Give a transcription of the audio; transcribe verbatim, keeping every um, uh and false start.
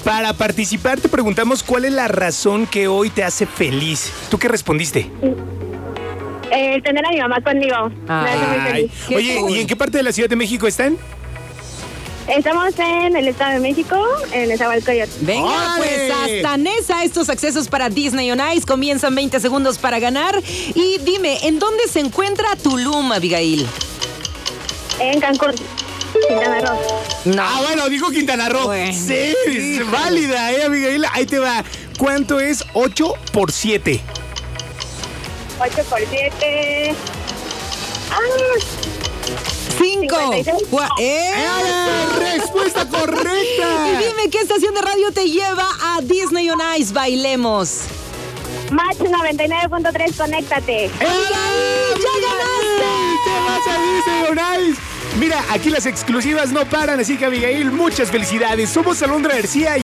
Para participar te preguntamos cuál es la razón que hoy te hace feliz. ¿Tú qué respondiste? Eh, tener a mi mamá conmigo. Me hace muy Ay. feliz. Oye, cool. ¿y en qué parte de la Ciudad de México están? Estamos en el Estado de México, en Nezahualcóyotl. Venga, ¡Órale! pues hasta Nesa, estos accesos para Disney on Ice comienzan veinte segundos para ganar. Y dime, ¿en dónde se encuentra Tulum, Abigail? En Cancún, Quintana Roo. No. Ah, bueno, dijo Quintana Roo. Bueno, sí, es válida, ¿eh, Abigail? Ahí te va. ¿Cuánto es ocho por siete? ocho por siete. Ah, Cinco. cincuenta y seis. Cua- ¡Eh! ¡Era respuesta correcta! Y dime, ¿qué estación de radio te lleva a Disney on Ice? Bailemos. Match noventa y nueve punto tres, conéctate. ¡Era! ¡Ya ganaste! ¡Te vas a Disney on Ice! Mira, aquí las exclusivas no paran, así que Abigail, muchas felicidades. Somos Alondra García.